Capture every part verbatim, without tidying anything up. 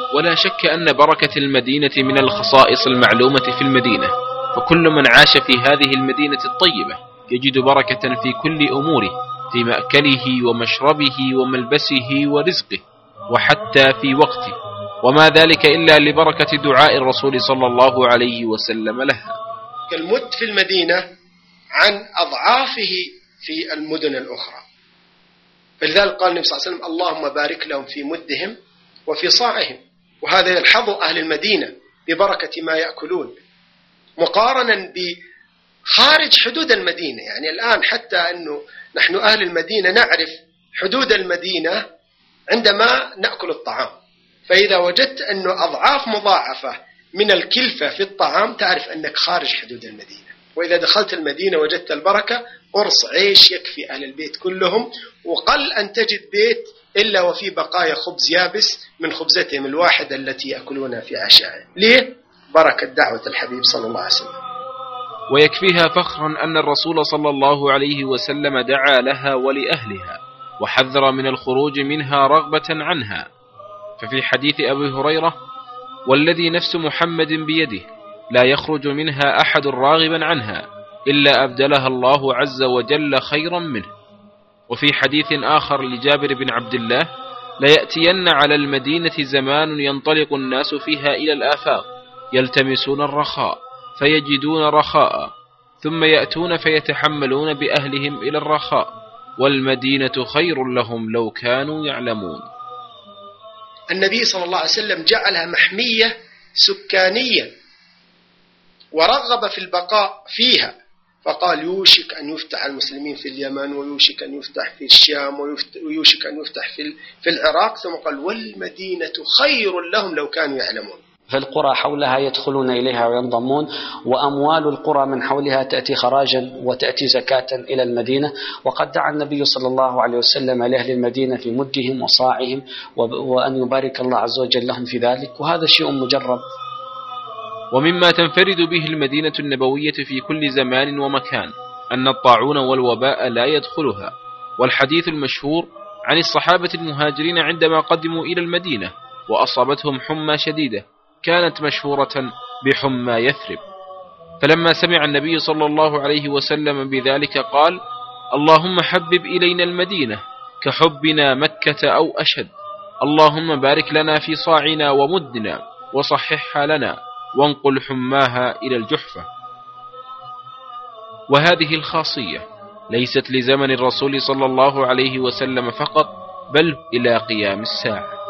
ولا شك أن بركة المدينة من الخصائص المعلومة في المدينة، فكل من عاش في هذه المدينة الطيبة يجد بركة في كل أموره، في مأكله ومشربه وملبسه ورزقه وحتى في وقته، وما ذلك إلا لبركة دعاء الرسول صلى الله عليه وسلم لها. المد في المدينة عن أضعافه في المدن الأخرى، فلذلك قال النبي صلى الله عليه وسلم اللهم بارك لهم في مدهم وفي صاعهم، وهذا يلحظ أهل المدينة ببركة ما يأكلون مقارنا بخارج حدود المدينة. يعني الآن حتى أنه نحن أهل المدينة نعرف حدود المدينة عندما نأكل الطعام، فإذا وجدت أنه أضعاف مضاعفة من الكلفة في الطعام تعرف أنك خارج حدود المدينة. وإذا دخلت المدينة وجدت البركة، قرص عيش يكفي أهل البيت كلهم، وقل أن تجد بيت إلا وفي بقايا خبز يابس من خبزتهم الواحدة التي يأكلونها في عشائهم. ليه؟ بركة دعوة الحبيب صلى الله عليه وسلم. ويكفيها فخرا أن الرسول صلى الله عليه وسلم دعا لها ولأهلها وحذر من الخروج منها رغبة عنها، ففي حديث أبي هريرة والذي نفس محمد بيده لا يخرج منها أحد راغبا عنها إلا أبدلها الله عز وجل خيرا منه. وفي حديث آخر لجابر بن عبد الله ليأتين على المدينة زمان ينطلق الناس فيها إلى الآفاق يلتمسون الرخاء فيجدون رخاء، ثم يأتون فيتحملون بأهلهم إلى الرخاء، والمدينة خير لهم لو كانوا يعلمون. النبي صلى الله عليه وسلم جعلها محمية سكانيا ورغب في البقاء فيها، فقال يوشك أن يفتح المسلمين في اليمن، ويوشك أن يفتح في الشام، ويوشك أن يفتح في العراق، ثم قال والمدينة خير لهم لو كانوا يعلمون. فالقرى حولها يدخلون إليها وينضمون، وأموال القرى من حولها تأتي خراجا وتأتي زكاة إلى المدينة. وقد دعا النبي صلى الله عليه وسلم لأهل المدينة في مدهم وصاعهم وأن يبارك الله عز وجل لهم في ذلك، وهذا شيء مجرب. ومما تنفرد به المدينة النبوية في كل زمان ومكان أن الطاعون والوباء لا يدخلها. والحديث المشهور عن الصحابة المهاجرين عندما قدموا إلى المدينة وأصابتهم حمى شديدة كانت مشهورة بحمى يثرب، فلما سمع النبي صلى الله عليه وسلم بذلك قال اللهم حبب إلينا المدينة كحبنا مكة أو أشد، اللهم بارك لنا في صاعنا ومدنا وصححها لنا وانقل حماها إلى الجحفة. وهذه الخاصية ليست لزمن الرسول صلى الله عليه وسلم فقط، بل إلى قيام الساعة.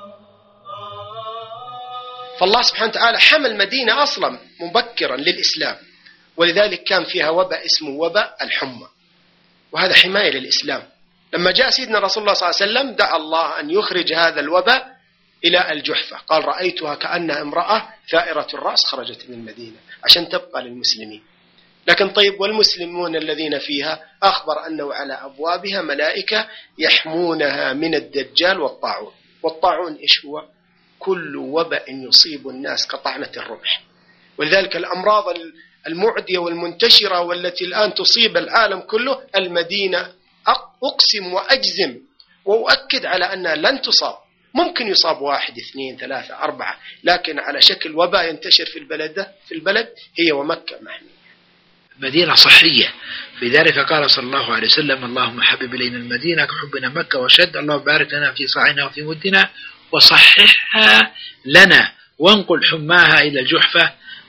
فالله سبحانه وتعالى حمى المدينة أصلا مبكرا للإسلام، ولذلك كان فيها وباء اسمه وباء الحمى، وهذا حماية للإسلام. لما جاء سيدنا رسول الله صلى الله عليه وسلم دعا الله أن يخرج هذا الوباء إلى الجحفة، قال رأيتها كأنها امرأة ثائرة الرأس خرجت من المدينة عشان تبقى للمسلمين. لكن طيب والمسلمون الذين فيها أخبر أنه على أبوابها ملائكة يحمونها من الدجال والطاعون. والطاعون إيش هو؟ كل وباء يصيب الناس كطعنة الرمح. ولذلك الأمراض المعدية والمنتشرة والتي الآن تصيب العالم كله، المدينة أقسم وأجزم وأؤكد على أنها لن تصاب. ممكن يصاب واحد اثنين ثلاثة أربعة، لكن على شكل وباء ينتشر في البلد في البلد هي ومكة محمية. مدينة صحية، في ذلك قال صلى الله عليه وسلم اللهم حبب إلينا المدينة كحبنا مكة وشد، اللهم بارك لنا في صاعنا وفي مدنا وصححها لنا وانقل حماها إلى الجحفة.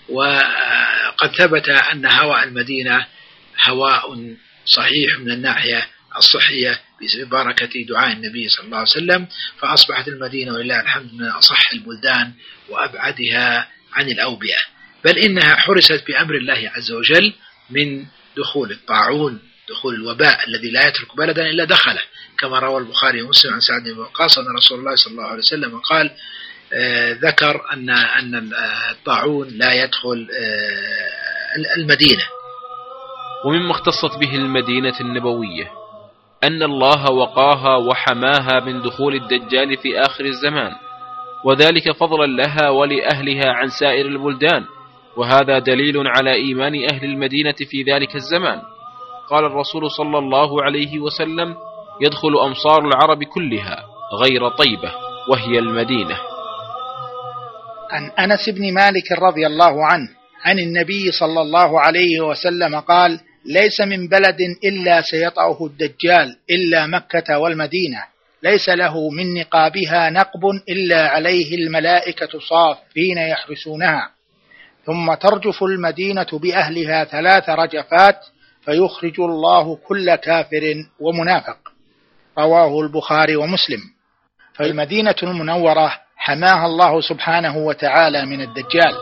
وقد ثبت أن هواء المدينة هواء صحيح من الناحية الصحية ببركة دعاء النبي صلى الله عليه وسلم، فأصبحت المدينة ولله الحمد من أصح البلدان وأبعدها عن الأوبئة، بل إنها حرست بأمر الله عز وجل من دخول الطاعون، دخول الوباء الذي لا يترك بلدا إلا دخله، كما روى البخاري ومسلم عن سعد بن وقاص أن رسول الله صلى الله عليه وسلم قال آه ذكر أن أن الطاعون لا يدخل آه المدينة. ومما اختصت به المدينة النبوية أن الله وقاها وحماها من دخول الدجال في آخر الزمان، وذلك فضلا لها ولأهلها عن سائر البلدان، وهذا دليل على إيمان أهل المدينة في ذلك الزمان. قال الرسول صلى الله عليه وسلم يدخل أمصار العرب كلها غير طيبة وهي المدينة. عن أنس بن مالك رضي الله عنه عن النبي صلى الله عليه وسلم قال: ليس من بلد إلا سيطأه الدجال إلا مكة والمدينة، ليس له من نقابها نقب إلا عليه الملائكة صافين يحرسونها، ثم ترجف المدينة بأهلها ثلاث رجفات فيخرج الله كل كافر ومنافق. رواه البخاري ومسلم. فالمدينة المنورة حماها الله سبحانه وتعالى من الدجال.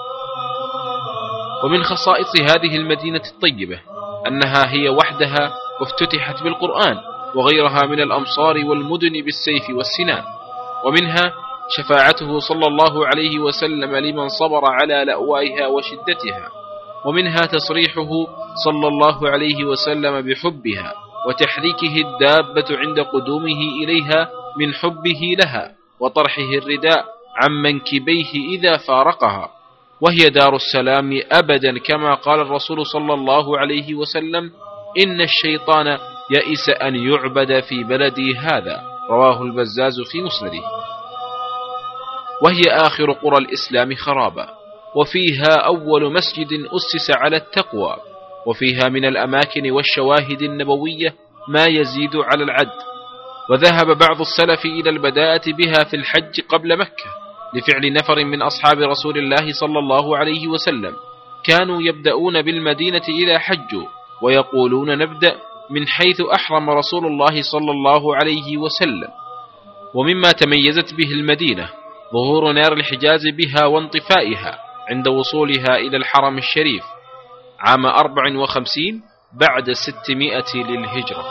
ومن خصائص هذه المدينة الطيبة أنها هي وحدها افتتحت بالقرآن، وغيرها من الأمصار والمدن بالسيف والسنان. ومنها شفاعته صلى الله عليه وسلم لمن صبر على لأوائها وشدتها. ومنها تصريحه صلى الله عليه وسلم بحبها، وتحريكه الدابة عند قدومه إليها من حبه لها، وطرحه الرداء عن منكبيه إذا فارقها. وهي دار السلام أبدا، كما قال الرسول صلى الله عليه وسلم: إن الشيطان يئس أن يعبد في بلدي هذا. رواه البزاز في مسنده. وهي آخر قرى الإسلام خرابا، وفيها أول مسجد أسس على التقوى، وفيها من الأماكن والشواهد النبوية ما يزيد على العد. وذهب بعض السلف إلى البداءة بها في الحج قبل مكة لفعل نفر من أصحاب رسول الله صلى الله عليه وسلم، كانوا يبدأون بالمدينة إلى حجوا، ويقولون نبدأ من حيث أحرم رسول الله صلى الله عليه وسلم. ومما تميزت به المدينة ظهور نار الحجاز بها وانطفائها عند وصولها إلى الحرم الشريف عام أربع وخمسين بعد ستمائة للهجرة.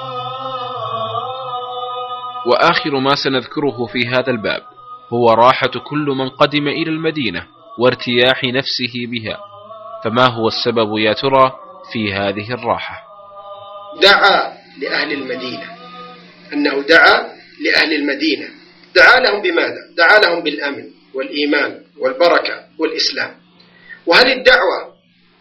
وآخر ما سنذكره في هذا الباب هو راحة كل من قدم إلى المدينة وارتياح نفسه بها. فما هو السبب يا ترى في هذه الراحة؟ دعا لأهل المدينة، أنه دعا لأهل المدينة، دعا لهم بماذا؟ دعا لهم بالأمن والإيمان والبركة والإسلام. وهل الدعوة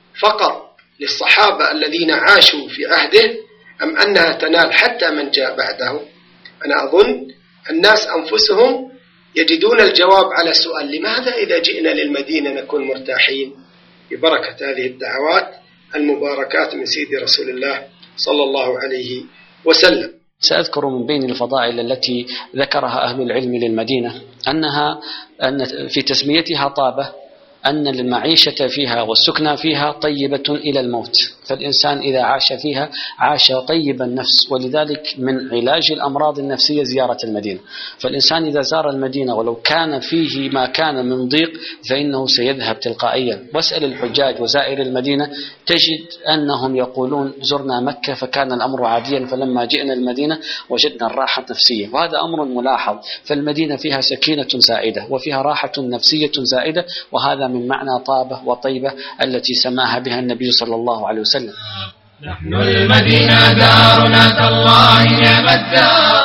فقط للصحابة الذين عاشوا في عهده، أم أنها تنال حتى من جاء بعده؟ أنا أظن الناس أنفسهم يجدون الجواب على سؤال: لماذا إذا جئنا للمدينة نكون مرتاحين؟ ببركة هذه الدعوات المباركات من سيد رسول الله صلى الله عليه وسلم. سأذكر من بين الفضائل التي ذكرها أهل العلم للمدينة أنها أن في تسميتها طابة أن المعيشة فيها والسكنى فيها طيبة إلى الموت، فالإنسان إذا عاش فيها عاش طيب النفس، ولذلك من علاج الأمراض النفسية زيارة المدينة. فالإنسان إذا زار المدينة ولو كان فيه ما كان من ضيق فإنه سيذهب تلقائيا. واسأل الحجاج وزائر المدينة تجد أنهم يقولون زرنا مكة فكان الأمر عاديا، فلما جئنا المدينة وجدنا الراحة النفسية، وهذا أمر ملاحظ. فالمدينة فيها سكينة زائدة وفيها راحة نفسية زائدة، وهذا من معنى طابة وطيبة التي سماها بها النبي صلى الله عليه وسلم. نحن المدينة دارنا تالله نعم الدار،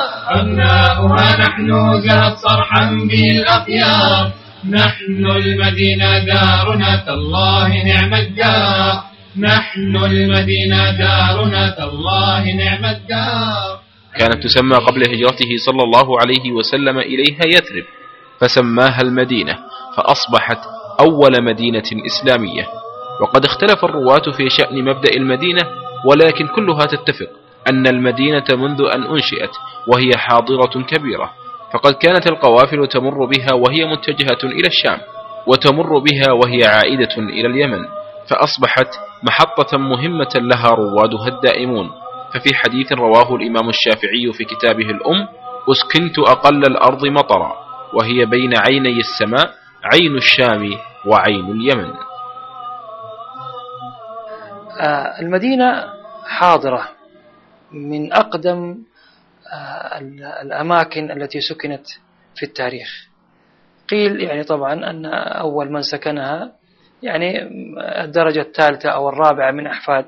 أبناؤها نحن زهت صرحا بالأخيار. نحن المدينة دارنا تالله نعم الدار، نحن المدينة دارنا تالله نعم الدار. كانت تسمى قبل هجرته صلى الله عليه وسلم إليها يثرب، فسماها المدينة، فأصبحت أول مدينة إسلامية. وقد اختلف الرواة في شأن مبدأ المدينة، ولكن كلها تتفق أن المدينة منذ أن أنشئت وهي حاضرة كبيرة، فقد كانت القوافل تمر بها وهي متجهة إلى الشام، وتمر بها وهي عائدة إلى اليمن، فأصبحت محطة مهمة لها روادها الدائمون. ففي حديث رواه الإمام الشافعي في كتابه الأم: أسكنت أقل الأرض مطرا، وهي بين عيني السماء، عين الشام وعين اليمن. المدينة حاضرة من أقدم الأماكن التي سكنت في التاريخ. قيل يعني طبعا أن أول من سكنها يعني الدرجة الثالثة أو الرابعة من أحفاد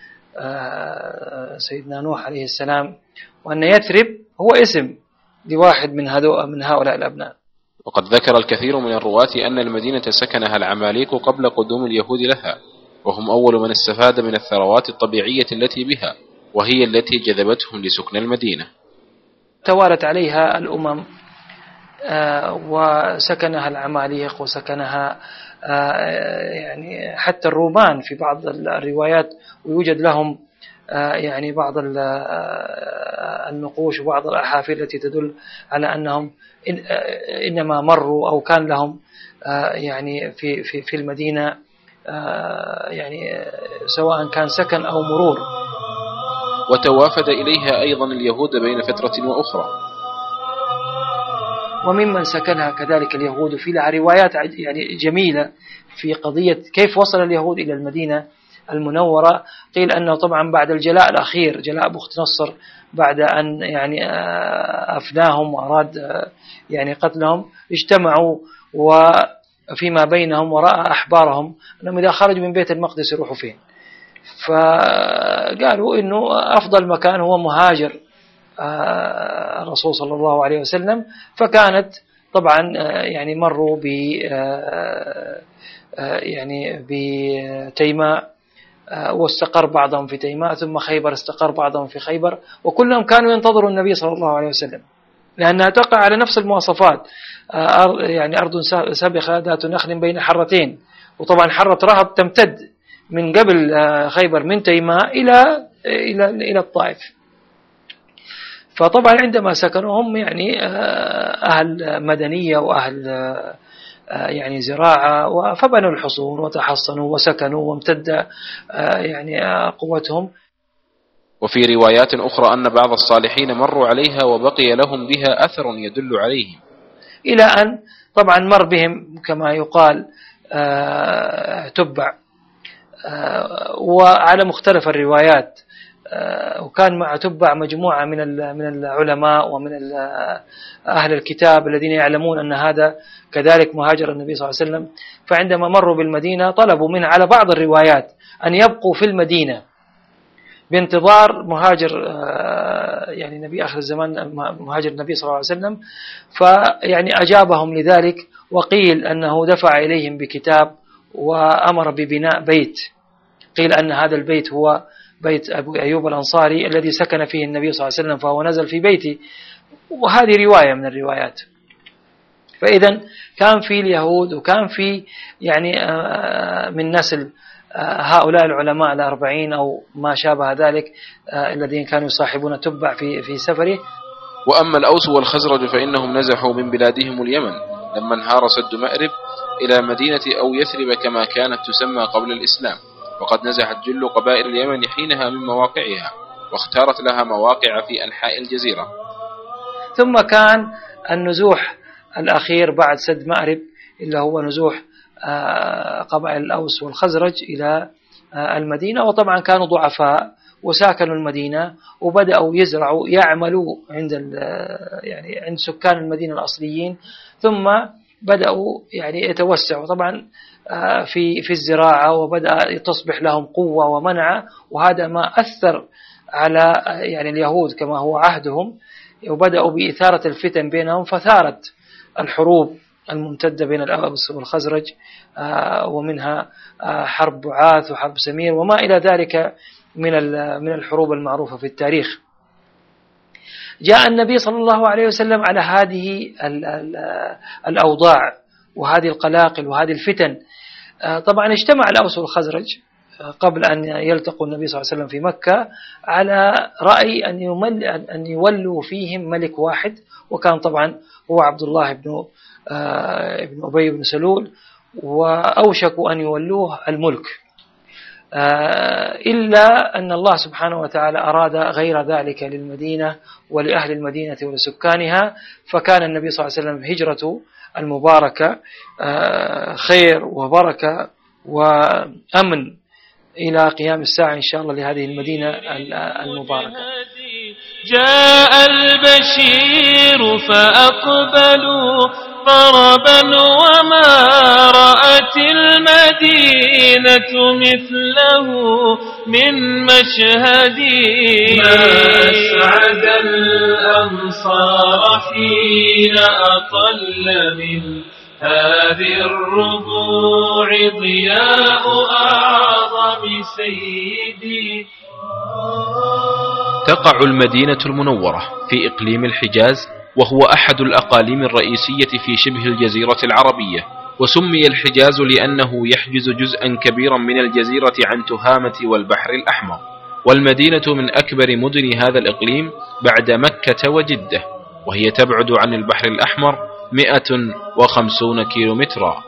سيدنا نوح عليه السلام، وأن يثرب هو اسم لواحد من من هؤلاء الأبناء. وقد ذكر الكثير من الرواة أن المدينة سكنها العماليق قبل قدوم اليهود لها، وهم أول من استفاد من الثروات الطبيعية التي بها، وهي التي جذبتهم لسكن المدينة. توالت عليها الأمم وسكنها العماليق وسكنها يعني حتى الرومان في بعض الروايات، ويوجد لهم يعني بعض النقوش وبعض الأحافر التي تدل على أنهم إنما مروا أو كان لهم يعني في في في المدينة يعني سواء كان سكن أو مرور. وتوافد إليها أيضا اليهود بين فترة وأخرى. وممن سكنها كذلك اليهود، في لها روايات يعني جميلة في قضية كيف وصل اليهود إلى المدينة المنورة. قيل أنه طبعا بعد الجلاء الأخير، جلاء بخت نصر، بعد أن يعني أفناهم وأراد يعني قتلهم، اجتمعوا وفيما بينهم ورأى أحبارهم أنهم إذا خرجوا من بيت المقدس يروحوا فين، فقالوا إنه أفضل مكان هو مهاجر الرسول صلى الله عليه وسلم. فكانت طبعا يعني مروا ب يعني بتيماء واستقر بعضهم في تيماء، ثم خيبر استقر بعضهم في خيبر، وكلهم كانوا ينتظروا النبي صلى الله عليه وسلم لأنها تقع على نفس المواصفات، يعني أرض سابخة ذات نخل بين حرتين، وطبعا حرة رهب تمتد من قبل خيبر من تيماء إلى إلى إلى الطائف. فطبعا عندما سكنوا هم يعني أهل مدنية وأهل يعني زراعة، فبنوا الحصون وتحصنوا وسكنوا وامتد يعني قوتهم. وفي روايات أخرى أن بعض الصالحين مروا عليها وبقي لهم بها أثر يدل عليهم، إلى أن طبعا مر بهم كما يقال تبع، وعلى مختلف الروايات. وكان مع تبع مجموعة من من العلماء ومن أهل الكتاب الذين يعلمون أن هذا كذلك مهاجر النبي صلى الله عليه وسلم. فعندما مروا بالمدينة طلبوا منه على بعض الروايات أن يبقوا في المدينة بانتظار مهاجر يعني نبي آخر الزمان، مهاجر النبي صلى الله عليه وسلم. فيعني أجابهم لذلك، وقيل أنه دفع إليهم بكتاب وأمر ببناء بيت. قيل أن هذا البيت هو بيت أبو أيوب الأنصاري الذي سكن فيه النبي صلى الله عليه وسلم، فهو نزل في بيته، وهذه رواية من الروايات. فإذا كان في اليهود وكان في يعني من نسل هؤلاء العلماء الأربعين أو ما شابه ذلك الذين كانوا يصاحبون تبع في في سفره. وأما الأوس والخزرج فإنهم نزحوا من بلادهم اليمن لما انهار سد مأرب إلى مدينة أو يثرب كما كانت تسمى قبل الإسلام، وقد نزحت جل قبائل اليمن حينها من مواقعها، واختارت لها مواقع في أنحاء الجزيرة. ثم كان النزوح الأخير بعد سد مأرب اللي هو نزوح قبائل الأوس والخزرج إلى المدينة، وطبعا كانوا ضعفاء وساكنوا المدينة وبدأوا يزرعوا يعملوا عند يعني عند سكان المدينة الأصليين، ثم بدأوا يعني يتوسعوا طبعا في في الزراعة، وبدأ تصبح لهم قوة ومنعة، وهذا ما أثر على يعني اليهود كما هو عهدهم، وبدأوا بإثارة الفتن بينهم، فثارت الحروب الممتدة بين الأوس والخزرج، ومنها حرب بعاث وحرب سمير وما إلى ذلك من من الحروب المعروفة في التاريخ. جاء النبي صلى الله عليه وسلم على هذه الأوضاع وهذه القلاقل وهذه الفتن. طبعا اجتمع الأوس والخزرج قبل أن يلتقوا النبي صلى الله عليه وسلم في مكة على رأي أن يمل أن يولوا فيهم ملك واحد، وكان طبعا هو عبد الله بن ابن أبي بن سلول، وأوشكوا أن يولوه الملك، إلا أن الله سبحانه وتعالى أراد غير ذلك للمدينة ولأهل المدينة ولسكانها، فكان النبي صلى الله عليه وسلم هجرته المباركة خير وبركة وأمن إلى قيام الساعة إن شاء الله لهذه المدينة المباركة. جاء البشير فأقبلوا طربا وما رأت المدينة مثله من مشهد، ما أسعد الأنصار حين أطل من هذه الربوع ضياء أعظم سيدي. تقع المدينة المنورة في إقليم الحجاز وهو أحد الأقاليم الرئيسية في شبه الجزيرة العربية، وسمي الحجاز لأنه يحجز جزءا كبيرا من الجزيرة عن تهامة والبحر الأحمر. والمدينة من أكبر مدن هذا الإقليم بعد مكة وجدة، وهي تبعد عن البحر الأحمر مئة وخمسين كيلومترا.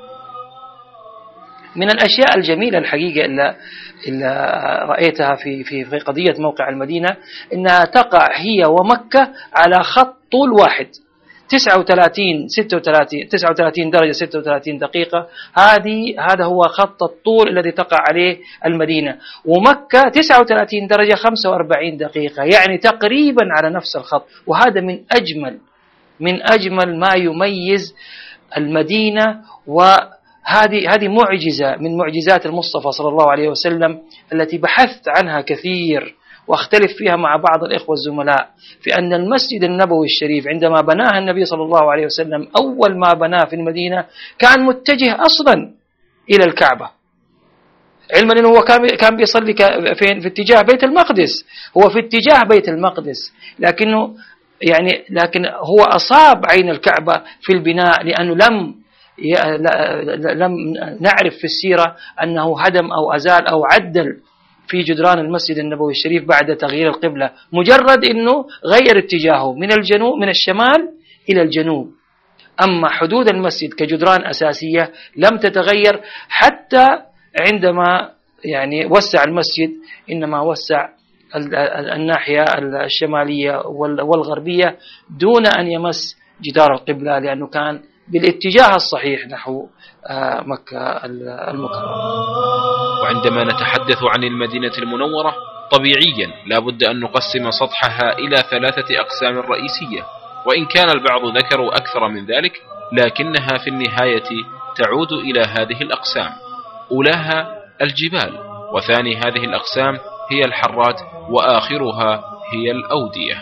من الأشياء الجميلة الحقيقة إلا, إلا رأيتها في, في, في قضية موقع المدينة إنها تقع هي ومكة على خط طول واحد، تسعة وثلاثين ستة وثلاثين تسعة وثلاثين درجة ستة وثلاثين دقيقة. هذه هذا هو خط الطول الذي تقع عليه المدينة. ومكة تسعة وثلاثين درجة خمسة وأربعين دقيقة، يعني تقريبا على نفس الخط. وهذا من أجمل من أجمل ما يميز المدينة، وهذه هذه معجزة من معجزات المصطفى صلى الله عليه وسلم التي بحثت عنها كثير واختلف فيها مع بعض الإخوة الزملاء، في أن المسجد النبوي الشريف عندما بناه النبي صلى الله عليه وسلم أول ما بناه في المدينة كان متجه أصلا إلى الكعبة، علما أنه هو كان كان بيصلي فين؟ في اتجاه بيت المقدس، هو في اتجاه بيت المقدس، لكنه يعني لكن هو أصاب عين الكعبة في البناء، لأنه لم لم نعرف في السيرة أنه هدم أو أزال أو عدل في جدران المسجد النبوي الشريف بعد تغيير القبلة، مجرد أنه غير اتجاهه من الجنوب من الشمال إلى الجنوب. أما حدود المسجد كجدران أساسية لم تتغير حتى عندما يعني وسع المسجد، إنما وسع الناحية الشمالية والغربية دون أن يمس جدار القبلة، لأنه كان بالاتجاه الصحيح نحو مكة المكرمة. وعندما نتحدث عن المدينة المنورة طبيعيا لا بد أن نقسم سطحها إلى ثلاثة أقسام رئيسية، وإن كان البعض ذكروا أكثر من ذلك، لكنها في النهاية تعود إلى هذه الأقسام. أولاها الجبال، وثاني هذه الأقسام هي الحرات، وآخرها هي الأودية.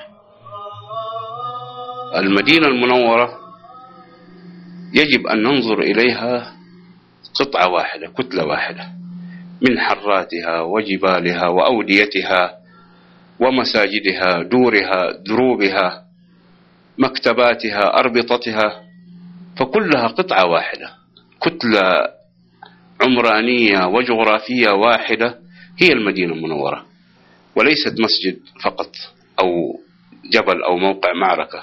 المدينة المنورة يجب أن ننظر إليها قطعة واحدة، كتلة واحدة، من حراتها وجبالها وأوديتها ومساجدها، دورها، دروبها، مكتباتها، أربطتها، فكلها قطعة واحدة، كتلة عمرانية وجغرافية واحدة هي المدينة المنورة، وليست مسجد فقط أو جبل أو موقع معركة.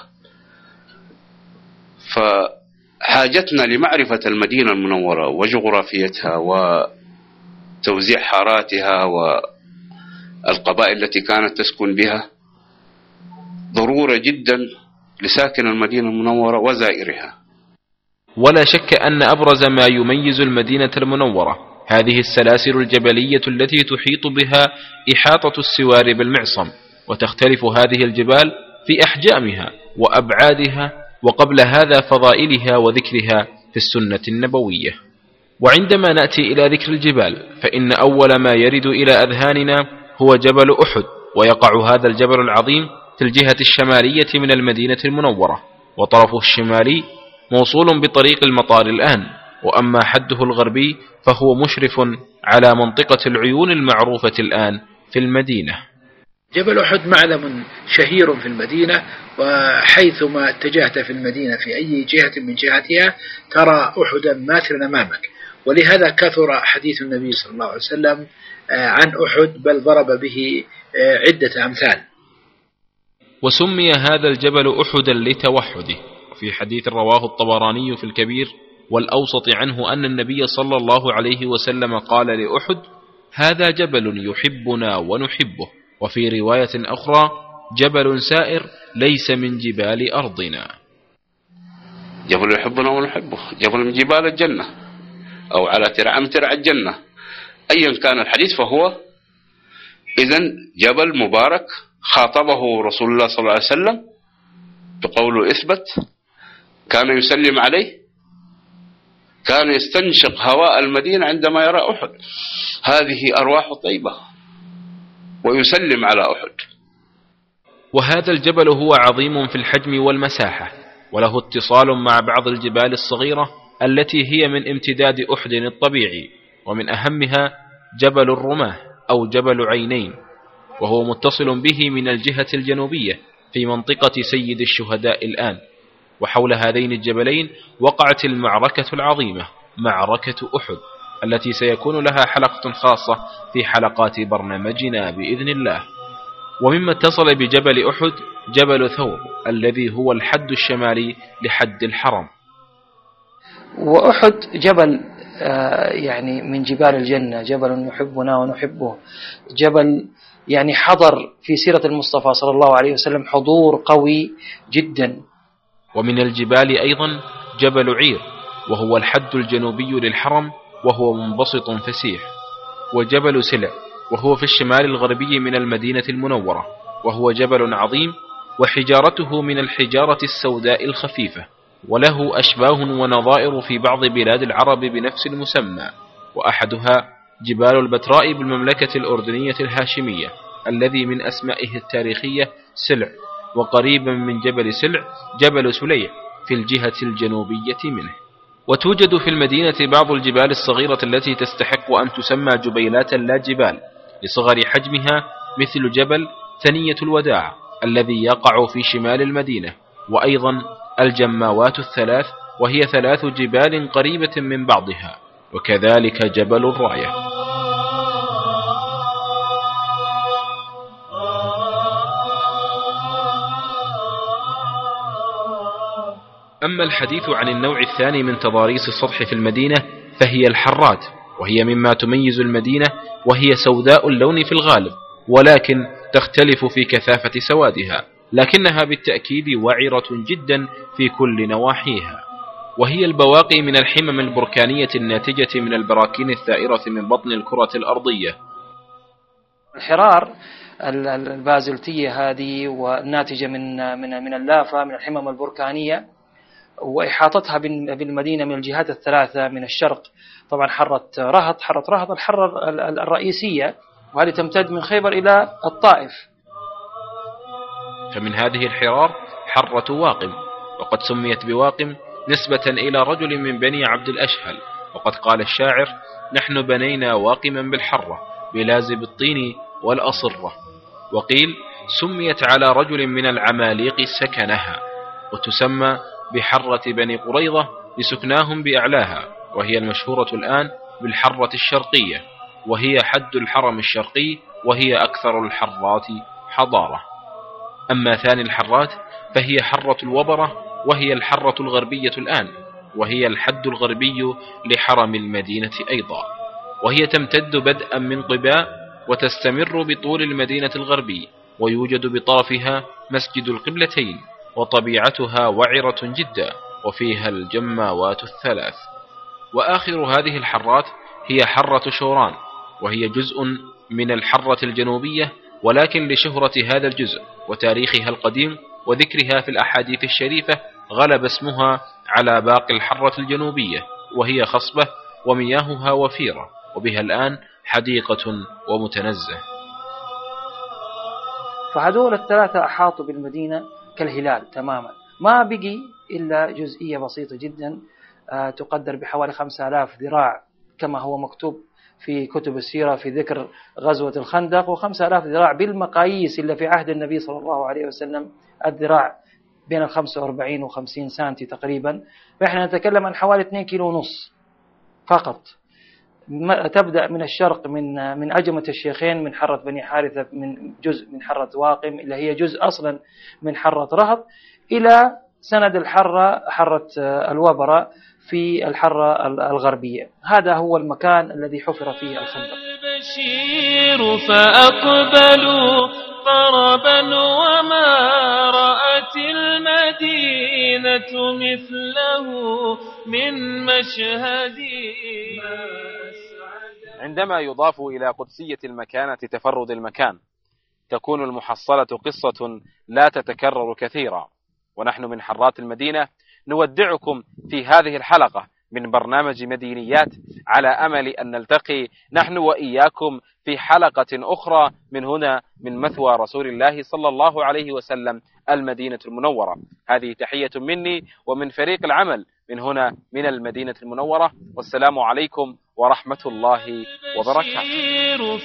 فحاجتنا لمعرفة المدينة المنورة وجغرافيتها وتوزيع حاراتها والقبائل التي كانت تسكن بها ضرورة جدا لساكن المدينة المنورة وزائرها. ولا شك أن أبرز ما يميز المدينة المنورة هذه السلاسل الجبلية التي تحيط بها إحاطة السوار بالمعصم، وتختلف هذه الجبال في أحجامها وأبعادها، وقبل هذا فضائلها وذكرها في السنة النبوية. وعندما نأتي إلى ذكر الجبال فإن أول ما يرد إلى أذهاننا هو جبل أحد، ويقع هذا الجبل العظيم في الجهة الشمالية من المدينة المنورة، وطرفه الشمالي موصول بطريق المطار الآن، وأما حده الغربي فهو مشرف على منطقة العيون المعروفة الآن في المدينة. جبل أحد معلم شهير في المدينة، وحيثما اتجهت في المدينة في أي جهة من جهاتها ترى أحدا ماثلا أمامك، ولهذا كثر حديث النبي صلى الله عليه وسلم عن أحد، بل ضرب به عدة أمثال. وسمي هذا الجبل أحدا لتوحده، في حديث رواه الطبراني في الكبير والأوسط عنه أن النبي صلى الله عليه وسلم قال لأحد: هذا جبل يحبنا ونحبه. وفي رواية أخرى: جبل سائر ليس من جبال أرضنا. جبل يحبنا ونحبه، جبل من جبال الجنة، أو على ترعة من ترع الجنة، أيا كان الحديث فهو إذن جبل مبارك خاطبه رسول الله صلى الله عليه وسلم بقوله اثبت، كان يسلم عليه، كان يستنشق هواء المدينة عندما يرى أحد، هذه أرواح طيبة، ويسلم على أحد. وهذا الجبل هو عظيم في الحجم والمساحة، وله اتصال مع بعض الجبال الصغيرة التي هي من امتداد أحد الطبيعي، ومن أهمها جبل الرماه أو جبل عينين، وهو متصل به من الجهة الجنوبية في منطقة سيد الشهداء الآن، وحول هذين الجبلين وقعت المعركة العظيمة معركة أحد، التي سيكون لها حلقة خاصة في حلقات برنامجنا بإذن الله. ومما اتصل بجبل أحد جبل ثور الذي هو الحد الشمالي لحد الحرم. وأحد جبل يعني من جبال الجنة، جبل نحبنا ونحبه، جبل يعني حضر في سيرة المصطفى صلى الله عليه وسلم حضور قوي جدا. ومن الجبال أيضا جبل عير، وهو الحد الجنوبي للحرم، وهو منبسط فسيح. وجبل سلع، وهو في الشمال الغربي من المدينة المنورة، وهو جبل عظيم، وحجارته من الحجارة السوداء الخفيفة، وله أشباه ونظائر في بعض بلاد العرب بنفس المسمى. وأحدها جبال البتراء بالمملكة الأردنية الهاشمية، الذي من أسمائه التاريخية سلع. وقريبا من جبل سلع جبل سليع في الجهة الجنوبية منه. وتوجد في المدينة بعض الجبال الصغيرة التي تستحق أن تسمى جبيلات لا جبال لصغر حجمها، مثل جبل ثنية الوداع الذي يقع في شمال المدينة، وأيضا الجماوات الثلاث، وهي ثلاث جبال قريبة من بعضها، وكذلك جبل الراية. أما الحديث عن النوع الثاني من تضاريس السطح في المدينة فهي الحرات، وهي مما تميز المدينة، وهي سوداء اللون في الغالب، ولكن تختلف في كثافة سوادها، لكنها بالتأكيد وعرة جدا في كل نواحيها. وهي البواقي من الحمم البركانية الناتجة من البراكين الثائرة من بطن الكرة الأرضية. الحرار البازلتية هذه والناتجة من من من اللافة من الحمم البركانية، وإحاطتها بالمدينة من الجهات الثلاثة من الشرق، طبعا حرة رهط، حرة رهط الحرة الرئيسية، وهذه تمتد من خيبر إلى الطائف. فمن هذه الحرار حرة واقم، وقد سميت بواقم نسبة إلى رجل من بني عبد الأشهل، وقد قال الشاعر: نحن بنينا واقما بالحرة بلازب الطين والأصرة. وقيل سميت على رجل من العماليق سكنها، وتسمى بحرة بني قريظة لسكناهم بأعلاها، وهي المشهورة الآن بالحرة الشرقية، وهي حد الحرم الشرقي، وهي أكثر الحرات حضارة. أما ثاني الحرات فهي حرة الوبرة، وهي الحرة الغربية الآن، وهي الحد الغربي لحرم المدينة أيضا، وهي تمتد بدءا من قباء وتستمر بطول المدينة الغربي، ويوجد بطرفها مسجد القبلتين، وطبيعتها وعرة جدا، وفيها الجماوات الثلاث. وآخر هذه الحرات هي حرة شوران، وهي جزء من الحرة الجنوبية، ولكن لشهرة هذا الجزء وتاريخها القديم وذكرها في الأحاديث الشريفة غلب اسمها على باقي الحرة الجنوبية، وهي خصبة ومياهها وفيرة، وبها الآن حديقة ومتنزه. فهذول الثلاثة أحاطوا بالمدينة كالهلال تماما، ما بقي إلا جزئية بسيطة جدا تقدر بحوالي خمسة آلاف ذراع كما هو مكتوب في كتب السيرة في ذكر غزوة الخندق، وخمسة آلاف ذراع بالمقاييس إلا في عهد النبي صلى الله عليه وسلم الذراع بين الخمسة وأربعين وخمسين سنتي تقريبا، فإحنا نتكلم عن حوالي اثنين كيلو ونص فقط. تبدأ من الشرق من من أجمة الشيخين، من حرة بني حارثة، من جزء من حرة واقم اللي هي جزء أصلا من حرة رهط، إلى سند الحرة حرة الوبرة في الحرة الغربية. هذا هو المكان الذي حفر فيه الخندق. البشير فأقبلوا طربا وما رأت المدينة مثله من مشهد. عندما يضاف إلى قدسية المكانة تفرد المكان، تكون المحصلة قصة لا تتكرر كثيرا. ونحن من حرات المدينة نودعكم في هذه الحلقة من برنامج مدينيات، على أمل أن نلتقي نحن وإياكم في حلقة أخرى من هنا من مثوى رسول الله صلى الله عليه وسلم المدينة المنورة. هذه تحية مني ومن فريق العمل من هنا من المدينة المنورة، والسلام عليكم ورحمة الله وبركاته.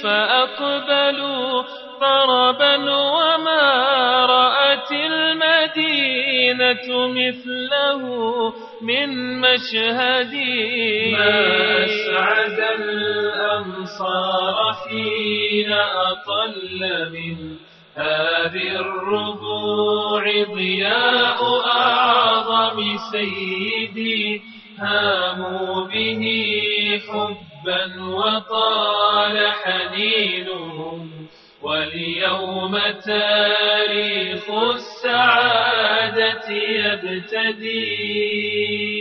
فأقبلوا طربا وما رأت المدينة المدينة مثله من مشهد ما أسعد الأنصار حين أطل من هذه الربوع ضياء أعظم سيدي هاموا به حبا وطال حنينهم واليوم تاريخ السعادة يبتدي.